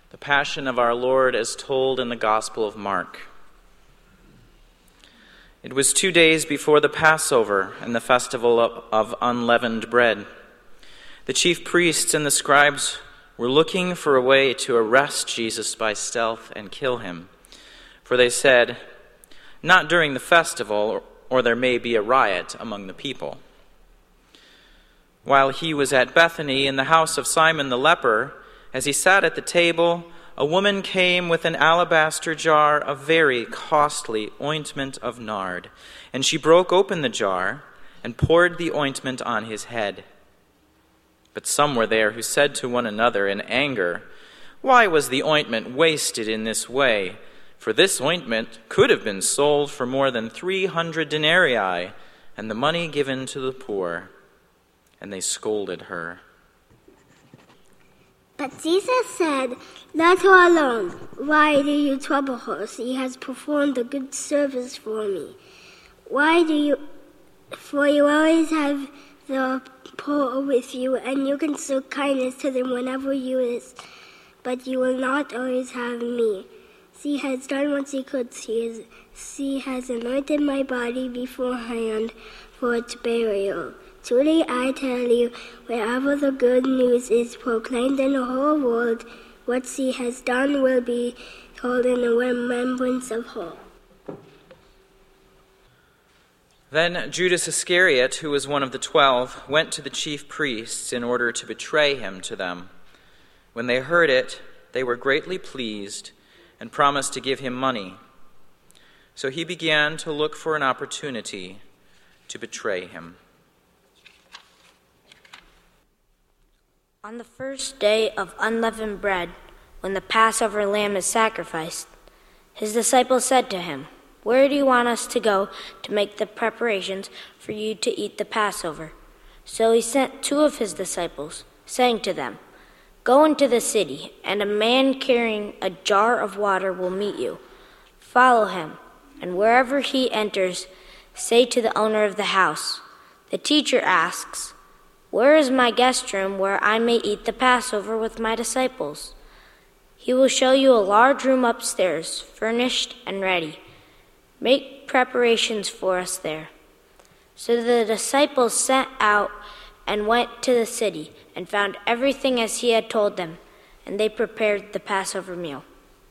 The Passion of our Lord as told in the Gospel of Mark. It was 2 days before the Passover and the festival of unleavened bread. The chief priests and the scribes were looking for a way to arrest Jesus by stealth and kill him. For they said, "Not during the festival, or there may be a riot among the people." While he was at Bethany in the house of Simon the leper, as he sat at the table, a woman came with an alabaster jar of very costly ointment of nard, and she broke open the jar and poured the ointment on his head. But some were there who said to one another in anger, "Why was the ointment wasted in this way? For this ointment could have been sold for more than 300 denarii, and the money given to the poor." And they scolded her. But Jesus said, "Let her alone. Why do you trouble her? She has performed a good service for me. For you always have the poor with you, and you can show kindness to them whenever you wish, but you will not always have me. She has done what she could. She has anointed my body beforehand for its burial. Truly I tell you, wherever the good news is proclaimed in the whole world, what she has done will be told in the remembrance of her." Then Judas Iscariot, who was one of the 12, went to the chief priests in order to betray him to them. When they heard it, they were greatly pleased and promised to give him money. So he began to look for an opportunity to betray him. On the first day of unleavened bread, when the Passover lamb is sacrificed, his disciples said to him, "Where do you want us to go to make the preparations for you to eat the Passover?" So he sent 2 of his disciples, saying to them, "Go into the city, and a man carrying a jar of water will meet you. Follow him, and wherever he enters, say to the owner of the house, 'The teacher asks, where is my guest room where I may eat the Passover with my disciples?' He will show you a large room upstairs, furnished and ready. Make preparations for us there." So the disciples set out and went to the city and found everything as he had told them, and they prepared the Passover meal.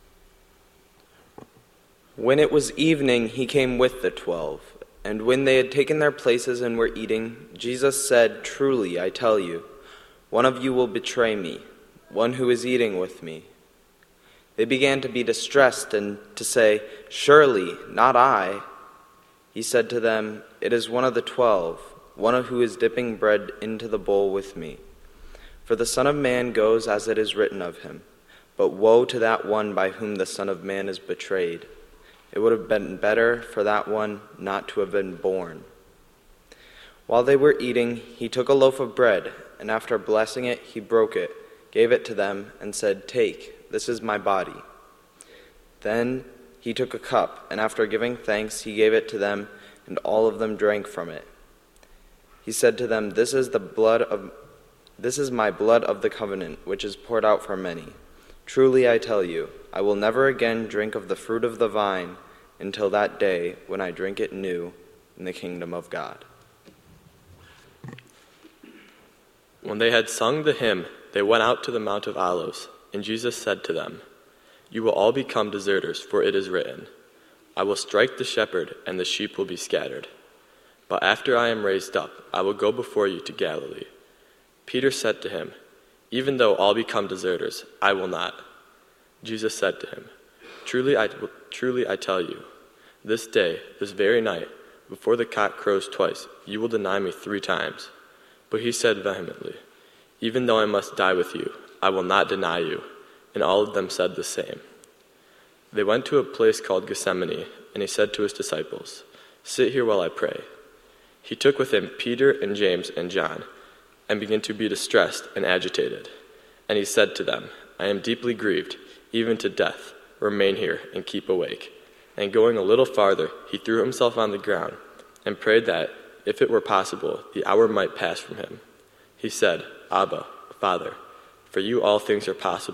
When it was evening, he came with the 12. And when they had taken their places and were eating, Jesus said, "Truly, I tell you, one of you will betray me, one who is eating with me." They began to be distressed and to say, "Surely, not I." He said to them, "It is one of the 12, one who is dipping bread into the bowl with me. For the Son of Man goes as it is written of him, but woe to that one by whom the Son of Man is betrayed. It would have been better for that one not to have been born." While they were eating, he took a loaf of bread, and after blessing it, he broke it, gave it to them, and said, "Take, this is my body." Then he took a cup, and after giving thanks, he gave it to them, and all of them drank from it. He said to them, This is my blood of the covenant, which is poured out for many. Truly I tell you, I will never again drink of the fruit of the vine until that day when I drink it new in the kingdom of God." When they had sung the hymn, they went out to the Mount of Olives, and Jesus said to them, "You will all become deserters, for it is written, I will strike the shepherd, and the sheep will be scattered. But after I am raised up, I will go before you to Galilee." Peter said to him, "Even though all become deserters, I will not." Jesus said to him, Truly I tell you, this day, this very night, before the cock crows twice, you will deny me 3 times. But he said vehemently, "Even though I must die with you, I will not deny you." And all of them said the same. They went to a place called Gethsemane, and he said to his disciples, "Sit here while I pray." He took with him Peter and James and John, and began to be distressed and agitated. And he said to them, "I am deeply grieved, even to death. Remain here and keep awake." And going a little farther, he threw himself on the ground and prayed that, if it were possible, the hour might pass from him. He said, "Abba, Father, for you all things are possible.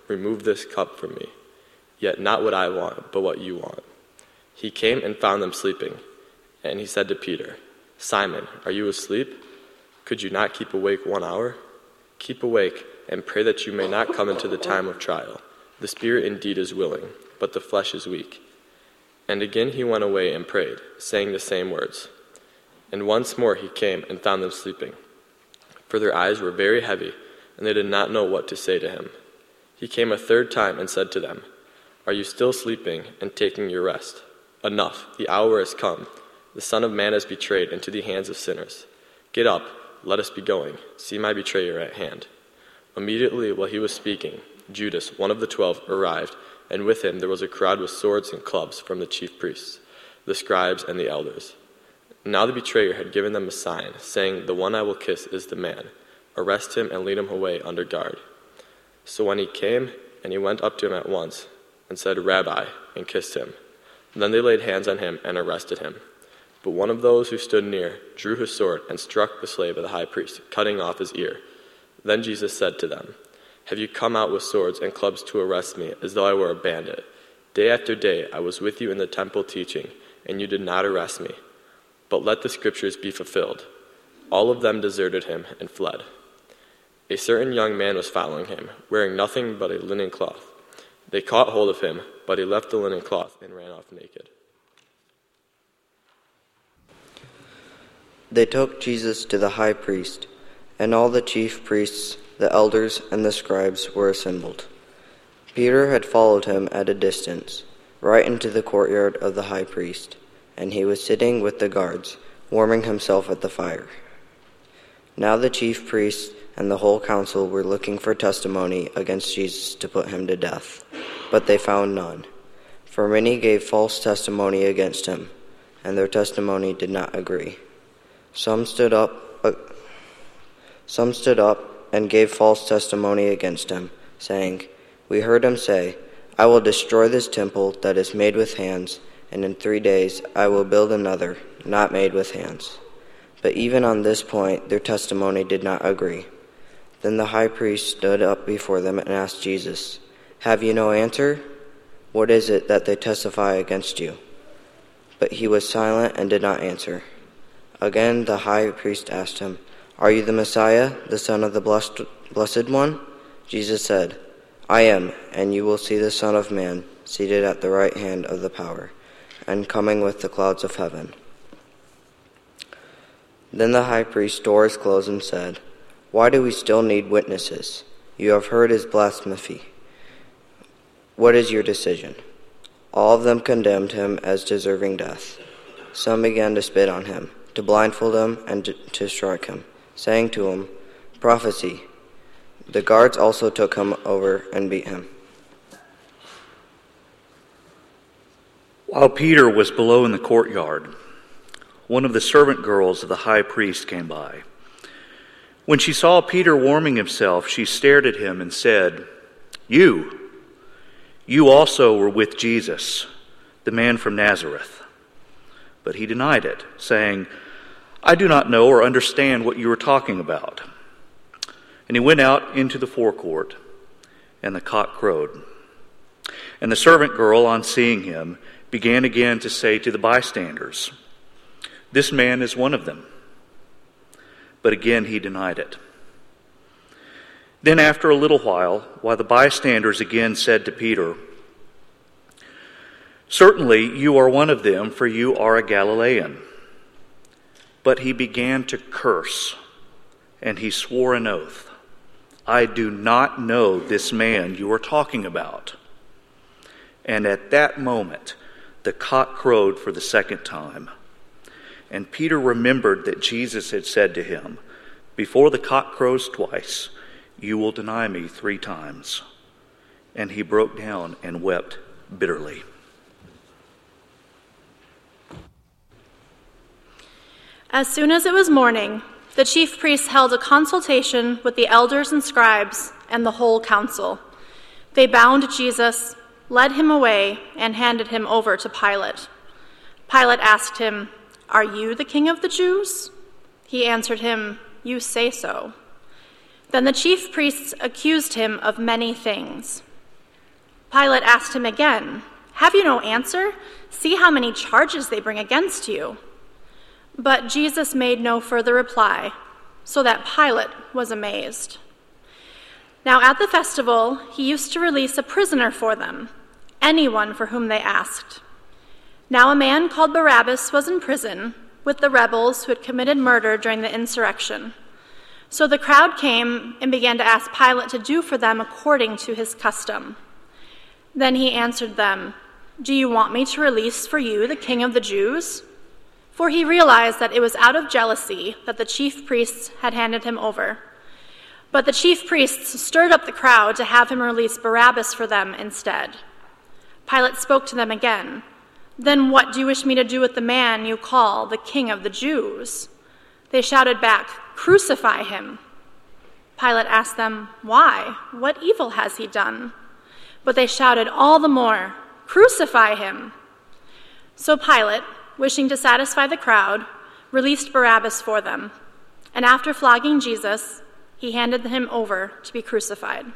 "Remove this cup from me. Yet not what I want, but what you want." He came and found them sleeping. And he said to Peter, "Simon, are you asleep? Could you not keep awake 1 hour? Keep awake and pray that you may not come into the time of trial. The spirit indeed is willing, but the flesh is weak." And again he went away and prayed, saying the same words. And once more he came and found them sleeping, for their eyes were very heavy, and they did not know what to say to him. He came a third time and said to them, "Are you still sleeping and taking your rest? Enough, the hour has come. The Son of Man is betrayed into the hands of sinners. Get up, let us be going. See, my betrayer at hand." Immediately while he was speaking, Judas, one of the 12, arrived, and with him there was a crowd with swords and clubs from the chief priests, the scribes, and the elders. Now the betrayer had given them a sign, saying, "The one I will kiss is the man. Arrest him and lead him away under guard." So when he came, and he went up to him at once, and said, "Rabbi," and kissed him. Then they laid hands on him and arrested him. But one of those who stood near drew his sword and struck the slave of the high priest, cutting off his ear. Then Jesus said to them, "Have you come out with swords and clubs to arrest me, as though I were a bandit? Day after day I was with you in the temple teaching, and you did not arrest me. But let the scriptures be fulfilled." All of them deserted him and fled. A certain young man was following him, wearing nothing but a linen cloth. They caught hold of him, but he left the linen cloth and ran off naked. They took Jesus to the high priest, and all the chief priests, the elders, and the scribes were assembled. Peter had followed him at a distance, right into the courtyard of the high priest, and he was sitting with the guards, warming himself at the fire. Now the chief priests and the whole council were looking for testimony against Jesus to put him to death, but they found none. For many gave false testimony against him, and their testimony did not agree. Some stood up and gave false testimony against him, saying, "We heard him say, 'I will destroy this temple that is made with hands, and in 3 days I will build another, not made with hands.' But even on this point their testimony did not agree. Then the high priest stood up before them and asked Jesus, 'Have you no answer? What is it that they testify against you?' But he was silent and did not answer. Again the high priest asked him, 'Are you the Messiah, the Son of the Blessed One?' Jesus said, 'I am, and you will see the Son of Man seated at the right hand of the power, and coming with the clouds of heaven.' Then the high priest tore his clothes and said, 'Why do we still need witnesses? You have heard his blasphemy. What is your decision?' All of them condemned him as deserving death. Some began to spit on him, to blindfold him, and to strike him, saying to him, 'Prophesy.' The guards also took him over and beat him. While Peter was below in the courtyard, one of the servant girls of the high priest came by. When she saw Peter warming himself, she stared at him and said, You also were with Jesus, the man from Nazareth." But he denied it, saying, "I do not know or understand what you are talking about." And he went out into the forecourt, and the cock crowed. And the servant girl, on seeing him, began again to say to the bystanders, "This man is one of them." But again he denied it. Then after a little while the bystanders again said to Peter, "Certainly you are one of them, for you are a Galilean." But he began to curse, and he swore an oath, "I do not know this man you are talking about." And at that moment the cock crowed for the second time. And Peter remembered that Jesus had said to him, "Before the cock crows twice, you will deny me 3 times." And he broke down and wept bitterly. As soon as it was morning, the chief priests held a consultation with the elders and scribes and the whole council. They bound Jesus, led him away, and handed him over to Pilate. Pilate asked him, "Are you the king of the Jews?" He answered him, "You say so." Then the chief priests accused him of many things. Pilate asked him again, "Have you no answer? See how many charges they bring against you." But Jesus made no further reply, so that Pilate was amazed. Now at the festival, he used to release a prisoner for them, anyone for whom they asked. Now a man called Barabbas was in prison with the rebels who had committed murder during the insurrection. So the crowd came and began to ask Pilate to do for them according to his custom. Then he answered them, "Do you want me to release for you the king of the Jews?" For he realized that it was out of jealousy that the chief priests had handed him over. But the chief priests stirred up the crowd to have him release Barabbas for them instead. Pilate spoke to them again. "Then what do you wish me to do with the man you call the king of the Jews?" They shouted back, "Crucify him." Pilate asked them, "Why? What evil has he done?" But they shouted all the more, "Crucify him." So Pilate, wishing to satisfy the crowd, released Barabbas for them. And after flogging Jesus, he handed him over to be crucified.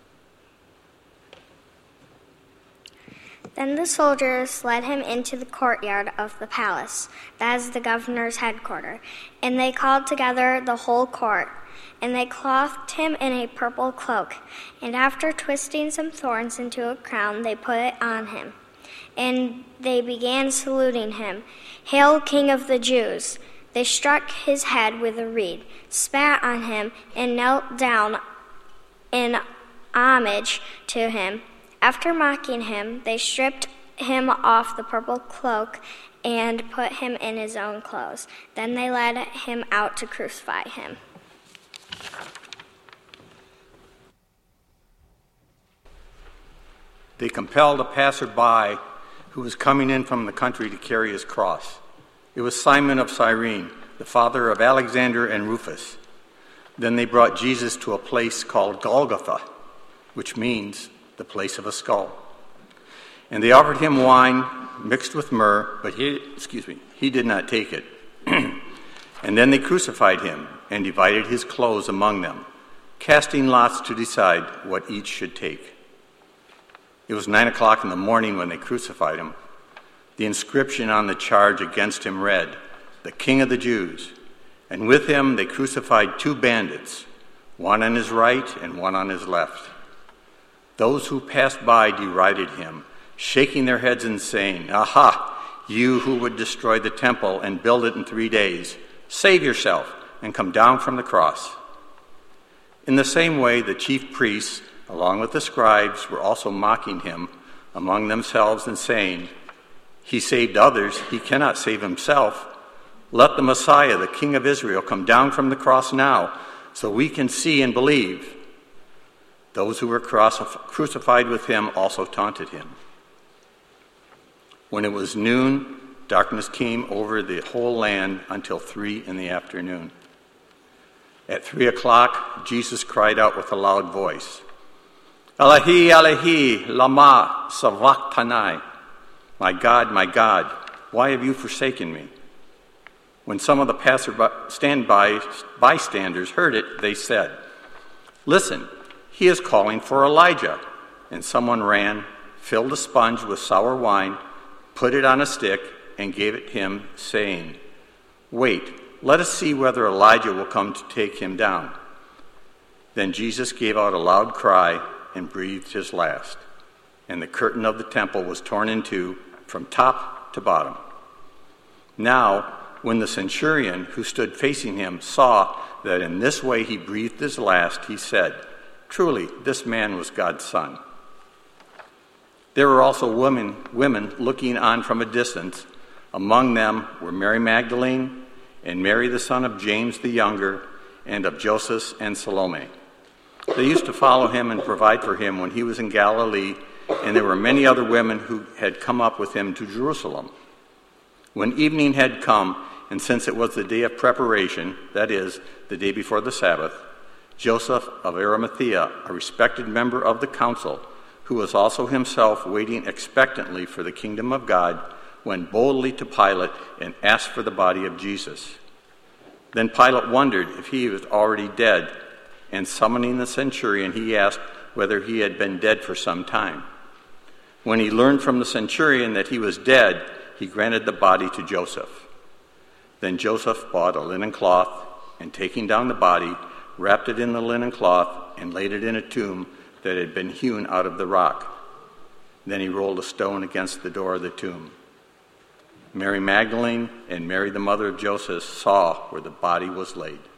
Then the soldiers led him into the courtyard of the palace, that is the governor's headquarters, and they called together the whole court. And they clothed him in a purple cloak, and after twisting some thorns into a crown, they put it on him. And they began saluting him, "Hail, King of the Jews!" They struck his head with a reed, spat on him, and knelt down in homage to him. After mocking him, they stripped him off the purple cloak and put him in his own clothes. Then they led him out to crucify him. They compelled a passerby who was coming in from the country to carry his cross. It was Simon of Cyrene, the father of Alexander and Rufus. Then they brought Jesus to a place called Golgotha, which means the place of a skull. And they offered him wine mixed with myrrh, but he did not take it. And then they crucified him and divided his clothes among them, casting lots to decide what each should take. It was 9:00 in the morning when they crucified him. The inscription on the charge against him read, "The King of the Jews." And with him they crucified 2 bandits, one on his right and one on his left. Those who passed by derided him, shaking their heads and saying, "Aha, you who would destroy the temple and build it in 3 days, save yourself and come down from the cross." In the same way, the chief priests, along with the scribes, were also mocking him among themselves and saying, "He saved others, he cannot save himself. Let the Messiah, the King of Israel, come down from the cross now, so we can see and believe." Those who were crucified with him also taunted him. When it was noon, darkness came over the whole land until 3 p.m. At 3:00, Jesus cried out with a loud voice, "Elohi, Elohi, lama sabachthani." My God, why have you forsaken me?" When some of the bystanders heard it, they said, "Listen, he is calling for Elijah." And someone ran, filled a sponge with sour wine, put it on a stick, and gave it him, saying, "Wait, let us see whether Elijah will come to take him down." Then Jesus gave out a loud cry and breathed his last, and the curtain of the temple was torn in two from top to bottom. Now, when the centurion who stood facing him saw that in this way he breathed his last, he said, "Truly, this man was God's son." There were also women looking on from a distance. Among them were Mary Magdalene and Mary the son of James the younger and of Joseph and Salome. They used to follow him and provide for him when he was in Galilee, and there were many other women who had come up with him to Jerusalem. When evening had come, and since it was the day of preparation, that is, the day before the Sabbath, Joseph of Arimathea, a respected member of the council, who was also himself waiting expectantly for the kingdom of God, went boldly to Pilate and asked for the body of Jesus. Then Pilate wondered if he was already dead, and summoning the centurion, he asked whether he had been dead for some time. When he learned from the centurion that he was dead, he granted the body to Joseph. Then Joseph bought a linen cloth, and taking down the body, wrapped it in the linen cloth, and laid it in a tomb that had been hewn out of the rock. Then he rolled a stone against the door of the tomb. Mary Magdalene and Mary the mother of Joseph saw where the body was laid.